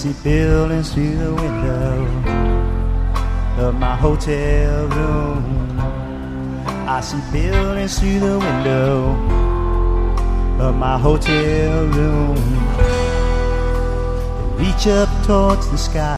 see buildings through the window of my hotel room. I see buildings through the window of my hotel room. Reach up towards the sky.